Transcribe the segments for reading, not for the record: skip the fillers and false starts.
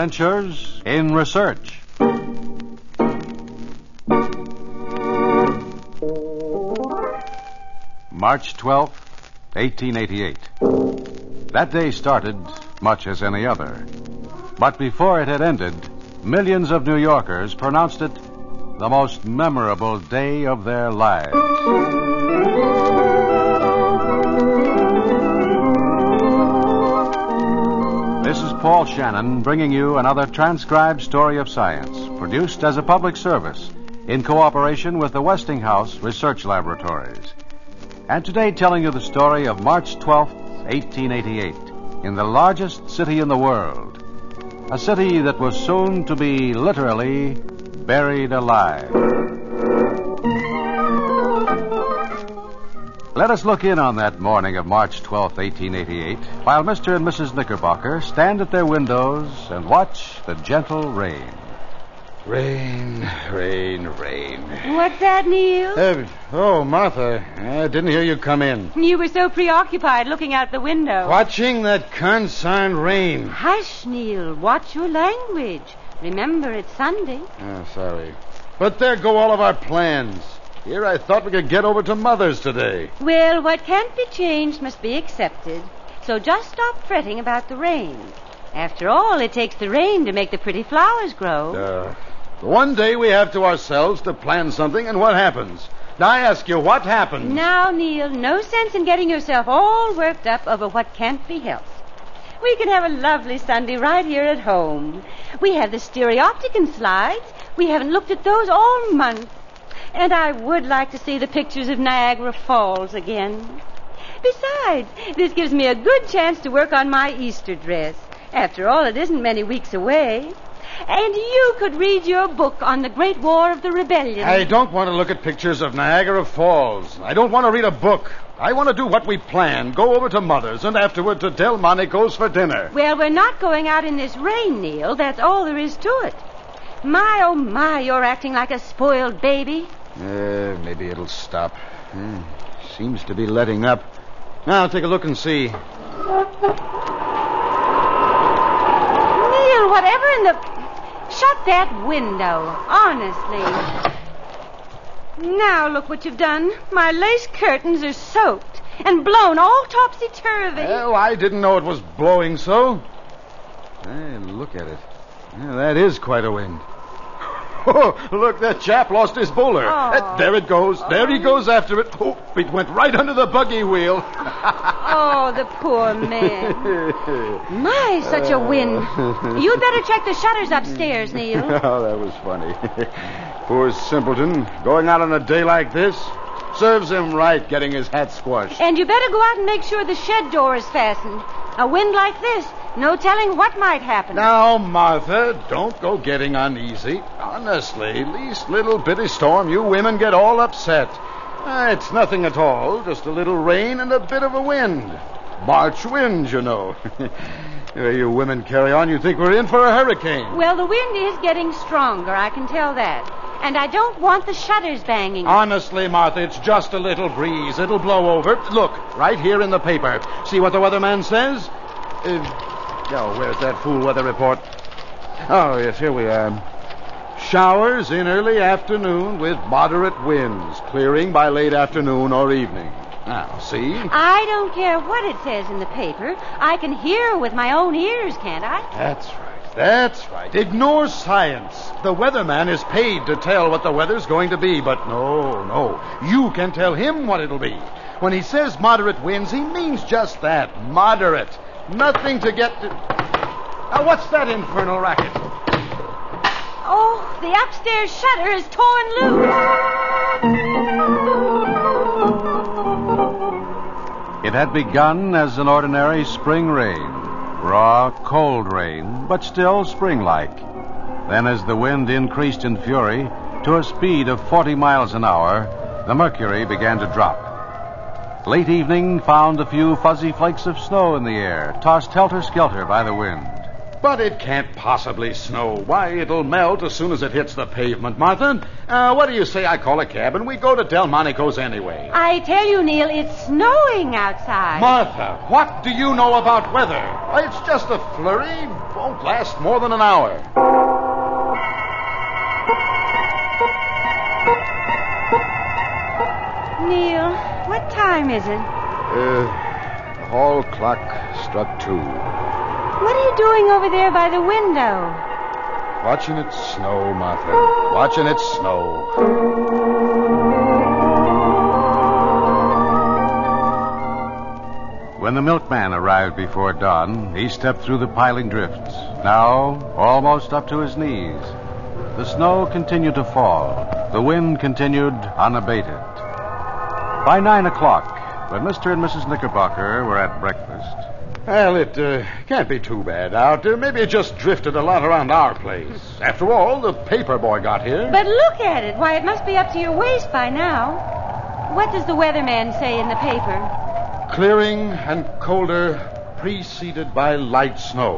Adventures in Research. March 12th, 1888. That day started much as any other. But before it had ended, millions of New Yorkers pronounced it the most memorable day of their lives. This is Paul Shannon bringing you another transcribed story of science, produced as a public service in cooperation with the Westinghouse Research Laboratories. And today telling you the story of March 12th, 1888, in the largest city in the world, a city that was soon to be literally buried alive. Let us look in on that morning of March 12th, 1888, while Mr. and Mrs. Knickerbocker stand at their windows and watch the gentle rain. Rain, rain, rain. What's that, Neil? Martha, I didn't hear you come in. You were so preoccupied looking out the window. Watching that consigned rain. Hush, Neil. Watch your language. Remember, it's Sunday. Oh, sorry. But there go all of our plans. Here I thought we could get over to Mother's today. Well, what can't be changed must be accepted. So just stop fretting about the rain. After all, it takes the rain to make the pretty flowers grow. One day we have to ourselves to plan something, and what happens? Now, I ask you, what happens? Now, Neil, no sense in getting yourself all worked up over what can't be helped. We can have a lovely Sunday right here at home. We have the stereopticon slides. We haven't looked at those all month. And I would like to see the pictures of Niagara Falls again. Besides, this gives me a good chance to work on my Easter dress. After all, it isn't many weeks away. And you could read your book on the Great War of the Rebellion. I don't want to look at pictures of Niagara Falls. I don't want to read a book. I want to do what we planned. Go over to Mother's and afterward to Delmonico's for dinner. Well, we're not going out in this rain, Neil. That's all there is to it. My, oh my, you're acting like a spoiled baby. Maybe it'll stop. Seems to be letting up. Now, I'll take a look and see. Neil, whatever in the... Shut that window, honestly. Now look what you've done. My lace curtains are soaked and blown all topsy-turvy. Well, I didn't know it was blowing so. Hey, look at it. Yeah, that is quite a wind. Oh, look, that chap lost his bowler. There it goes. There he goes after it. Oh, it went right under the buggy wheel. Oh, the poor man. My, such a wind. You'd better check the shutters upstairs, Neil. Oh, that was funny. Poor simpleton, going out on a day like this. Serves him right getting his hat squashed. And you better go out and make sure the shed door is fastened. A wind like this, no telling what might happen. Now, Martha, don't go getting uneasy. Honestly, least little bitty storm, you women get all upset. It's nothing at all, just a little rain and a bit of a wind. March winds, you know. The way you women carry on, you think we're in for a hurricane. Well, the wind is getting stronger, I can tell that. And I don't want the shutters banging. Honestly, Martha, it's just a little breeze. It'll blow over. Look, right here in the paper. See what the weatherman says? Where's that fool weather report? Oh, yes, here we are. Showers in early afternoon with moderate winds, clearing by late afternoon or evening. Now, see? I don't care what it says in the paper. I can hear with my own ears, can't I? That's right. That's right. Ignore science. The weatherman is paid to tell what the weather's going to be, but no. You can tell him what it'll be. When he says moderate winds, he means just that. Moderate. Nothing to get to... Now, what's that infernal racket? Oh, the upstairs shutter is torn loose. It had begun as an ordinary spring rain. Raw, cold rain, but still spring-like. Then as the wind increased in fury to a speed of 40 miles an hour, the mercury began to drop. Late evening found a few fuzzy flakes of snow in the air, tossed helter-skelter by the wind. But it can't possibly snow. Why, it'll melt as soon as it hits the pavement, Martha. What do you say I call a cab and we go to Delmonico's anyway? I tell you, Neil, it's snowing outside. Martha, what do you know about weather? It's just a flurry. Won't last more than an hour. Neil, what time is it? The hall clock struck 2. What are you doing over there by the window? Watching it snow, Martha. Watching it snow. When the milkman arrived before dawn, he stepped through the piling drifts, now almost up to his knees. The snow continued to fall. The wind continued unabated. By 9 o'clock, when Mr. and Mrs. Knickerbocker were at breakfast... Well, it can't be too bad out. Maybe it just drifted a lot around our place. After all, the paper boy got here. But look at it. Why, it must be up to your waist by now. What does the weatherman say in the paper? Clearing and colder, preceded by light snow.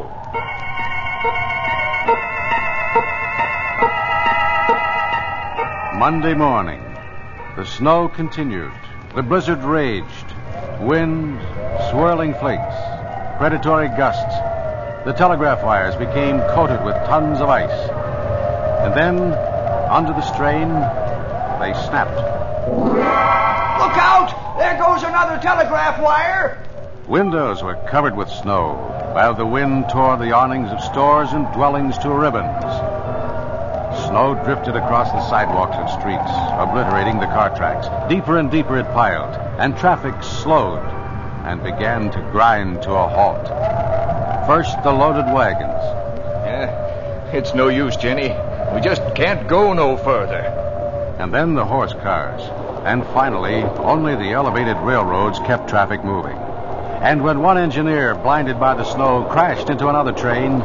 Monday morning, the snow continued. The blizzard raged. Wind, swirling flakes, predatory gusts. The telegraph wires became coated with tons of ice. And then, under the strain, they snapped. Look out! There goes another telegraph wire! Windows were covered with snow, while the wind tore the awnings of stores and dwellings to ribbons. Snow drifted across the sidewalks and streets, obliterating the car tracks. Deeper and deeper it piled, and traffic slowed and began to grind to a halt. First, the loaded wagons. It's no use, Jenny. We just can't go no further. And then the horse cars. And finally, only the elevated railroads kept traffic moving. And when one engineer, blinded by the snow, crashed into another train,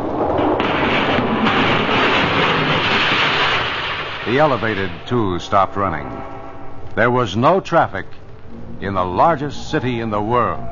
the elevated, too, stopped running. There was no traffic in the largest city in the world.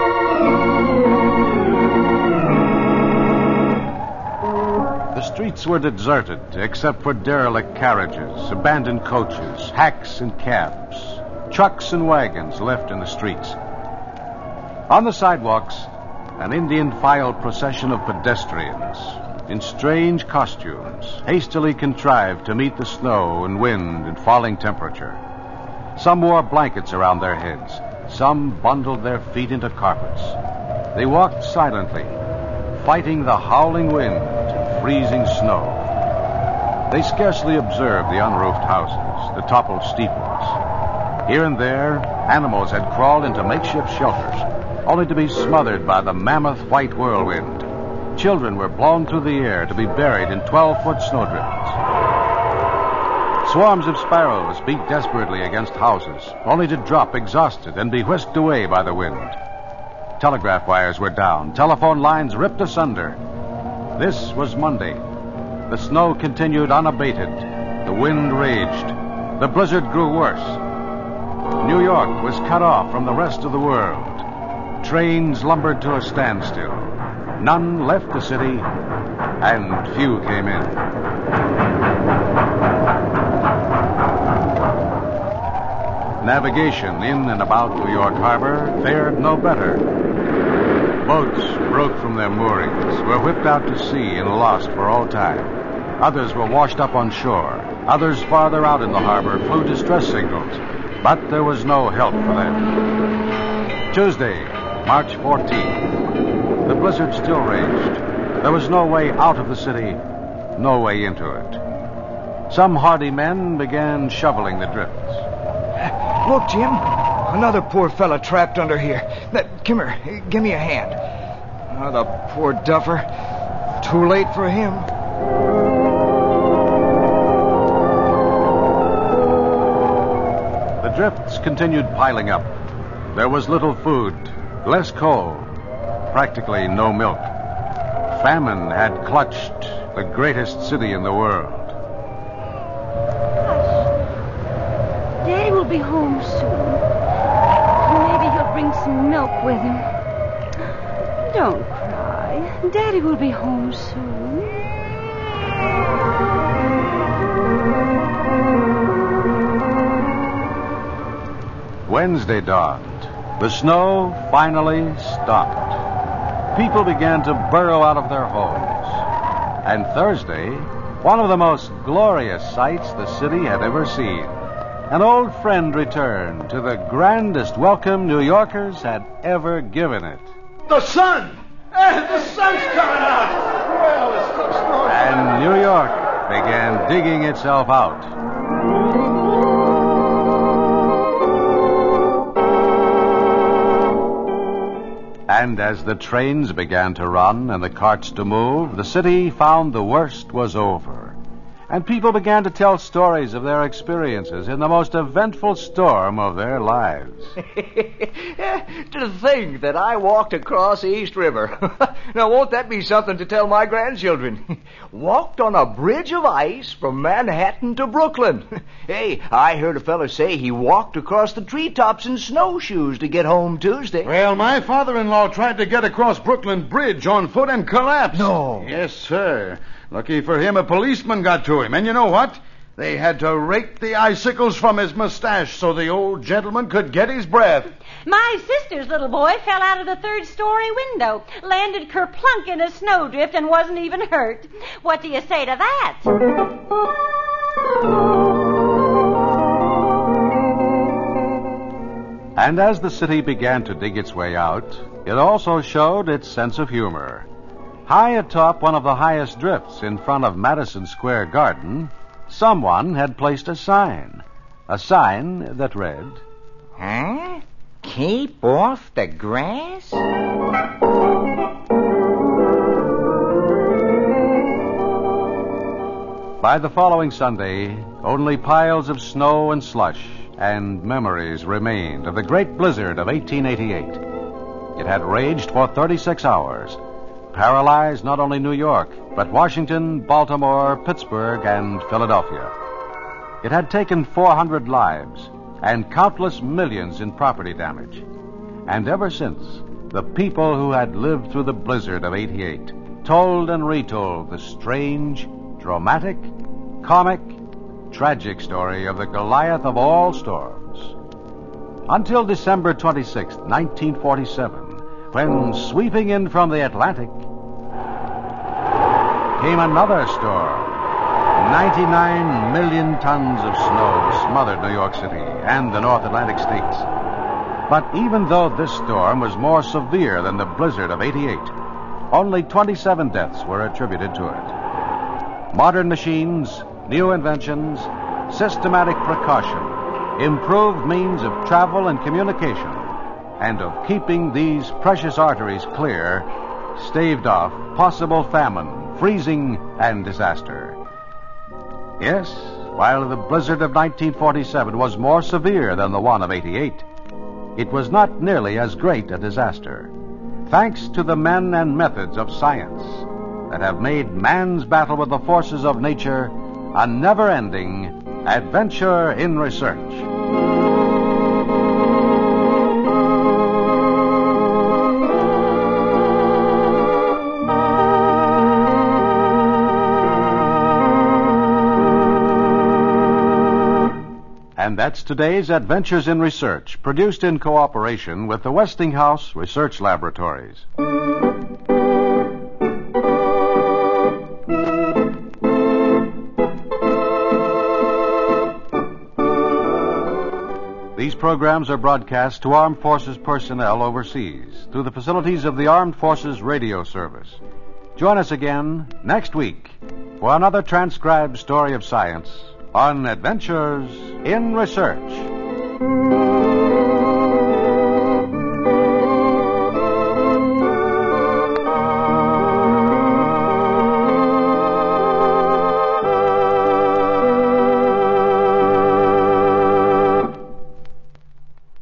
The streets were deserted, except for derelict carriages, abandoned coaches, hacks and cabs, trucks and wagons left in the streets. On the sidewalks, an Indian file procession of pedestrians in strange costumes, hastily contrived to meet the snow and wind and falling temperature. Some wore blankets around their heads. Some bundled their feet into carpets. They walked silently, fighting the howling wind and freezing snow. They scarcely observed the unroofed houses, the toppled steeples. Here and there, animals had crawled into makeshift shelters, only to be smothered by the mammoth white whirlwind. Children were blown through the air to be buried in 12-foot snowdrifts. Swarms of sparrows beat desperately against houses, only to drop exhausted and be whisked away by the wind. Telegraph wires were down, telephone lines ripped asunder. This was Monday. The snow continued unabated. The wind raged. The blizzard grew worse. New York was cut off from the rest of the world. Trains lumbered to a standstill. None left the city, and few came in. Navigation in and about New York Harbor fared no better. Boats broke from their moorings, were whipped out to sea and lost for all time. Others were washed up on shore. Others farther out in the harbor flew distress signals, but there was no help for them. Tuesday, March 14th. The blizzard still raged. There was no way out of the city, no way into it. Some hardy men began shoveling the drifts. Look, Jim. Another poor fella trapped under here. Come here. Give me a hand. Oh, the poor duffer. Too late for him. The drifts continued piling up. There was little food, less coal, practically no milk. Famine had clutched the greatest city in the world. Daddy will be home soon. Maybe he'll bring some milk with him. Don't cry. boy. Daddy will be home soon. Wednesday dawned. The snow finally stopped. People began to burrow out of their homes. And Thursday, one of the most glorious sights the city had ever seen. An old friend returned to the grandest welcome New Yorkers had ever given it. The sun! The sun's coming out! Well, it's still snowing. And New York began digging itself out. And as the trains began to run and the carts to move, the city found the worst was over. And people began to tell stories of their experiences in the most eventful storm of their lives. To think that I walked across the East River. Now, won't that be something to tell my grandchildren? Walked on a bridge of ice from Manhattan to Brooklyn. Hey, I heard a fella say he walked across the treetops in snowshoes to get home Tuesday. Well, my father-in-law tried to get across Brooklyn Bridge on foot and collapsed. No. Yes, sir. Lucky for him, a policeman got to him. And you know what? They had to rake the icicles from his mustache so the old gentleman could get his breath. My sister's little boy fell out of the third-story window, landed kerplunk in a snowdrift, and wasn't even hurt. What do you say to that? And as the city began to dig its way out, it also showed its sense of humor. High atop one of the highest drifts in front of Madison Square Garden, someone had placed a sign that read, Huh? Keep off the grass? By the following Sunday, only piles of snow and slush and memories remained of the great blizzard of 1888. It had raged for 36 hours, paralyzed not only New York, but Washington, Baltimore, Pittsburgh, and Philadelphia. It had taken 400 lives and countless millions in property damage. And ever since, the people who had lived through the blizzard of 88 told and retold the strange, dramatic, comic, tragic story of the Goliath of all storms. Until December 26, 1947, when, sweeping in from the Atlantic, came another storm. 99 million tons of snow smothered New York City and the North Atlantic states. But even though this storm was more severe than the blizzard of 88, only 27 deaths were attributed to it. Modern machines, new inventions, systematic precaution, improved means of travel and communication, and of keeping these precious arteries clear, staved off possible famine, freezing, and disaster. Yes, while the blizzard of 1947 was more severe than the one of 88, it was not nearly as great a disaster, thanks to the men and methods of science that have made man's battle with the forces of nature a never-ending adventure in research. And that's today's Adventures in Research, produced in cooperation with the Westinghouse Research Laboratories. These programs are broadcast to Armed Forces personnel overseas through the facilities of the Armed Forces Radio Service. Join us again next week for another transcribed story of science on Adventures in Research.